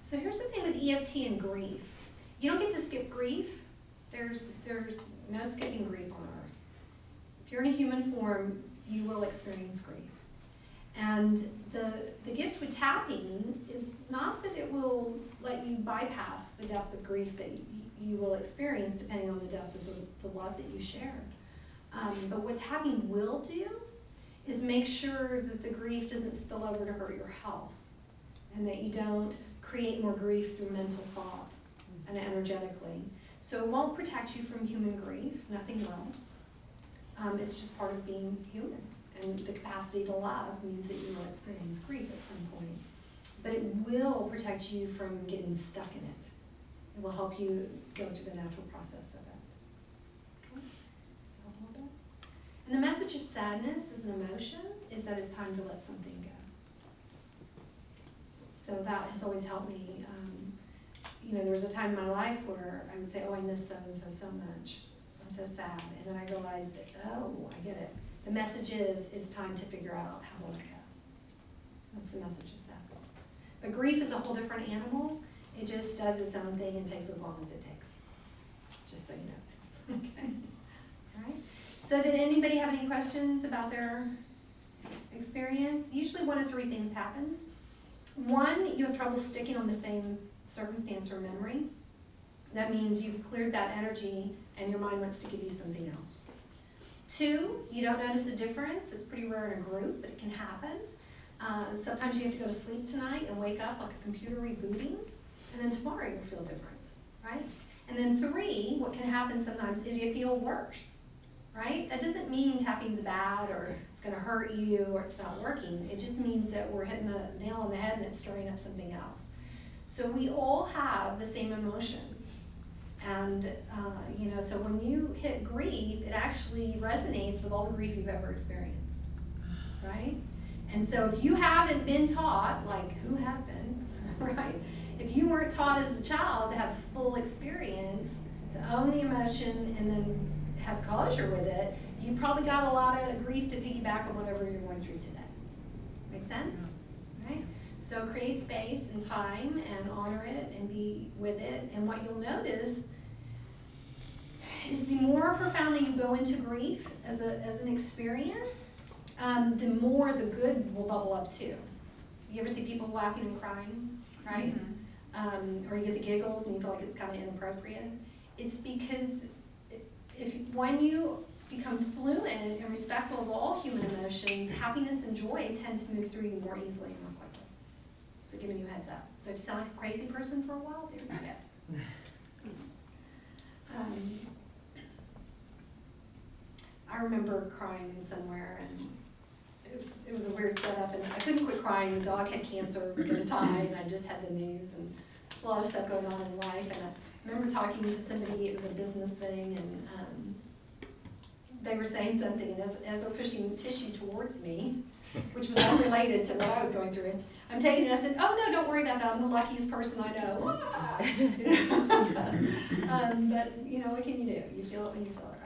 So here's the thing with EFT and grief. You don't get to skip grief. There's no skipping grief on earth. If you're in a human form, you will experience grief. And the gift with tapping is not that it will let you bypass the depth of grief that you will experience depending on the depth of the love that you shared. But what tapping will do is make sure that the grief doesn't spill over to hurt your health, and that you don't create more grief through mental thought and energetically. So it won't protect you from human grief, nothing will. It's just part of being human. And the capacity to love means that you will experience grief at some point. But it will protect you from getting stuck in it. It will help you go through the natural process of it. Okay? Does that help a little bit? And the message of sadness as an emotion is that it's time to let something go. So that has always helped me. There was a time in my life where I would say, oh, I miss so-and-so so much. I'm so sad. And then I realized, oh, I get it. The message is, it's time to figure out how to let go. That's the message of sadness. But grief is a whole different animal. It just does its own thing and takes as long as it takes. Just so you know. Okay. All right. So did anybody have any questions about their experience? Usually one of three things happens. One, you have trouble sticking on the same circumstance or memory. That means you've cleared that energy and your mind wants to give you something else. Two, you don't notice a difference. It's pretty rare in a group, but it can happen. Sometimes you have to go to sleep tonight and wake up like a computer rebooting, and then tomorrow you'll feel different, right? And then three, what can happen sometimes is you feel worse, right? That doesn't mean tapping's bad or it's gonna hurt you or it's not working. It just means that we're hitting a nail on the head and it's stirring up something else. So we all have the same emotions. And, so when you hit grief, it actually resonates with all the grief you've ever experienced, right? And so if you haven't been taught, like who has been, right? If you weren't taught as a child to have full experience, to own the emotion and then have closure with it, you probably got a lot of grief to piggyback on whatever you're going through today. Make sense? Right? So create space and time and honor it and be with it. And what you'll notice is the more profoundly you go into grief as an experience, the more the good will bubble up too. You ever see people laughing and crying, right? Mm-hmm. Or you get the giggles and you feel like it's kind of inappropriate. It's because when you become fluent and respectful of all human emotions, happiness and joy tend to move through you more easily and more quickly. So giving you a heads up. So if you sound like a crazy person for a while, there you go. I remember crying somewhere, and it was a weird setup, and I couldn't quit crying. The dog had cancer, was going to die, and I just had the news, and there's a lot of stuff going on in life. And I remember talking to somebody, it was a business thing, and they were saying something, and as they're pushing tissue towards me, which was unrelated to what I was going through, I'm taking it, I said, oh no, don't worry about that, I'm the luckiest person I know. But, what can you do? You feel it when you feel it.